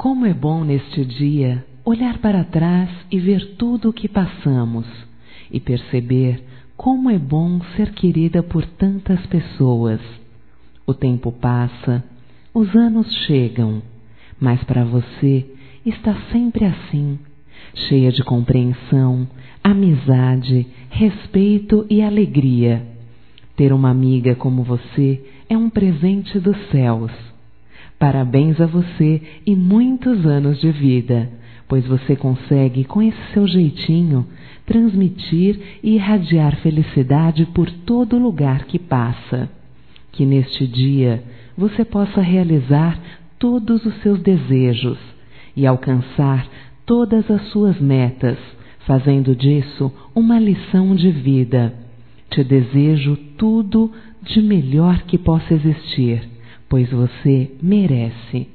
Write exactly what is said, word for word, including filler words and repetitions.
Como é bom neste dia olhar para trás e ver tudo o que passamos e perceber como é bom ser querida por tantas pessoas. O tempo passa, os anos chegam, mas para você está sempre assim, cheia de compreensão, amizade, respeito e alegria. Ter uma amiga como você é um presente dos céus. Parabéns a você e muitos anos de vida, pois você consegue, com esse seu jeitinho, transmitir e irradiar felicidade por todo lugar que passa. Que neste dia você possa realizar todos os seus desejos e alcançar todas as suas metas, fazendo disso uma lição de vida. Te desejo tudo de melhor que possa existir, pois você merece.